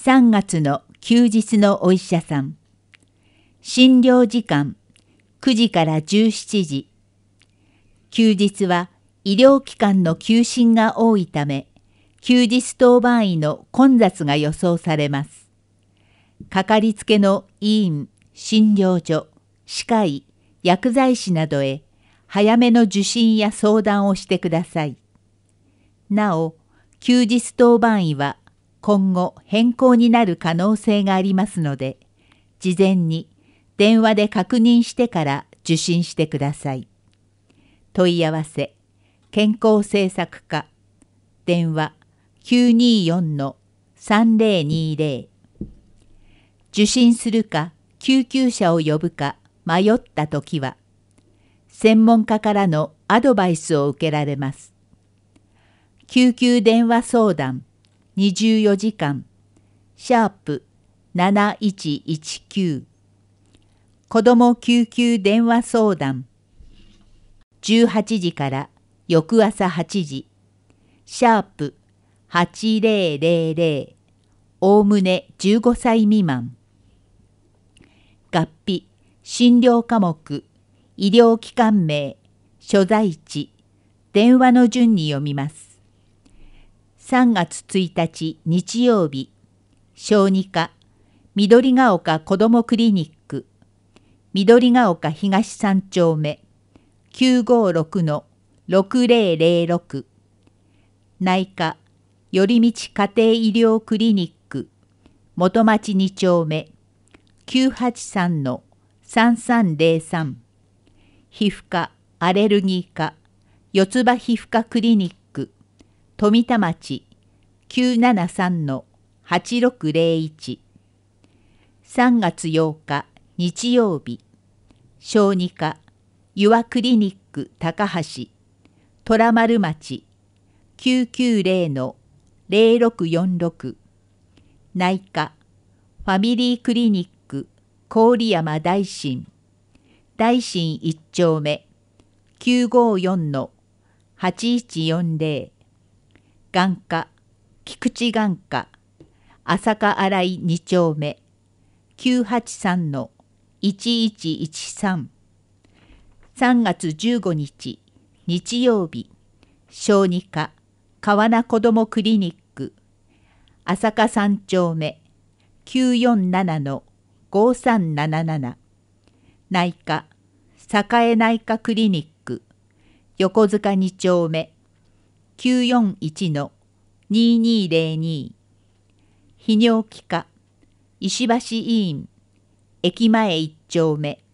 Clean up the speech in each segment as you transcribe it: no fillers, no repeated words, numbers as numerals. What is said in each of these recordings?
3月の休日のお医者さん。診療時間9時から17時。休日は医療機関の休診が多いため、休日当番医の混雑が予想されます。かかりつけの医院、診療所、歯科医、薬剤師などへ早めの受診や相談をしてください。なお、休日当番医は今後変更になる可能性がありますので、事前に電話で確認してから受診してください。問い合わせ、健康政策課、電話924-3020。受診するか救急車を呼ぶか迷ったときは、専門家からのアドバイスを受けられます。救急電話相談24時間#7119。子ども救急電話相談18時から翌朝8時#8000。おおむね15歳未満。合併、診療科目、医療機関名、所在地、電話の順に読みます。3月1日日曜日、小児科、緑が丘こどもクリニック、緑が丘東3丁目、956-6006。内科、寄り道家庭医療クリニック、元町2丁目、983-3303。皮膚科、アレルギー科、四つ葉皮膚科クリニック、富田町 973-8601。3月8日日曜日、小児科、ユアクリニック高橋、虎丸町 990-0646。内科、ファミリークリニック郡山大新、大新1丁目 954-8140。眼科、菊池眼科、朝霞新井2丁目 983-1113。3月15日日曜日、小児科、川名子どもクリニック朝霞3丁目 947-5377。内科、栄内科クリニック横須賀2丁目 941-2202。泌尿器科、石橋医院駅前1丁目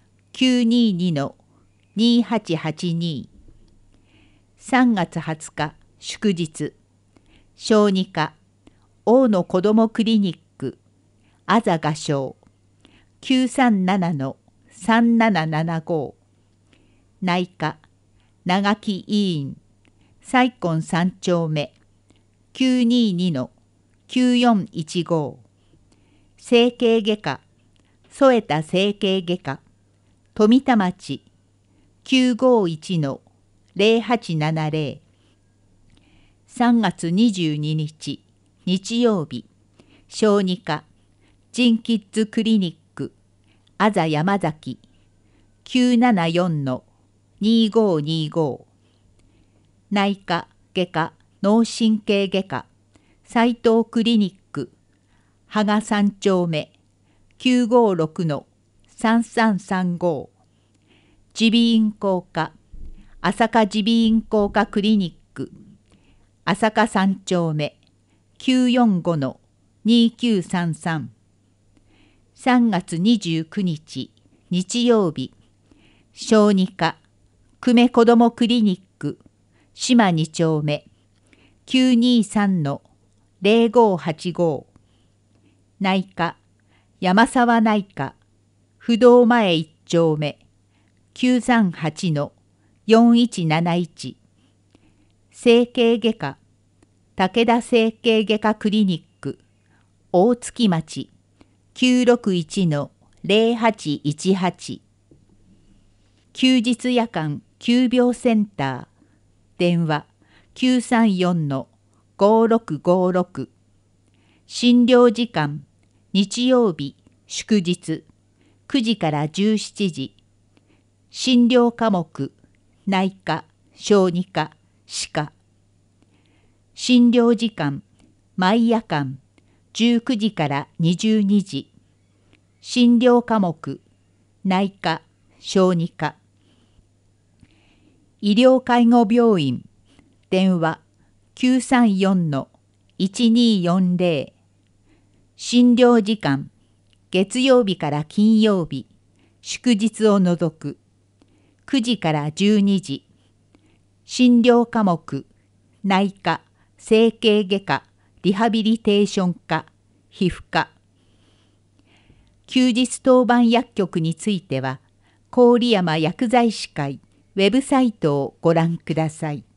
922-2882。3月20日祝日、小児科、大野子どもクリニックあざがしょう 937-3775。内科、長木医院西根3丁目 922-9415。整形外科、添田整形外科富田町 951-0870。3月22日日曜日、小児科、ジンキッズクリニックあざ山崎 974-2525。内科外科脳神経外科斉藤クリニック芳賀3丁目 956-3335。耳鼻咽喉科、朝霞耳鼻咽喉科クリニック朝霞3丁目 945-2933。3月29日日曜日、小児科、久米子どもクリニック島2丁目 923-0585。内科、山沢内科不動前1丁目 938-4171。整形外科、武田整形外科クリニック大月町 961-0818。休日夜間急病センター電話934-5656。 診療時間、日曜日、祝日、9時から17時。診療科目、内科、小児科、歯科。診療時間、毎夜間、19時から22時。診療科目、内科、小児科。医療介護病院、電話 934-1240。診療時間、月曜日から金曜日、祝日を除く、9時から12時。診療科目、内科、整形外科、リハビリテーション科、皮膚科。休日当番薬局については、郡山薬剤師会ウェブサイトをご覧ください。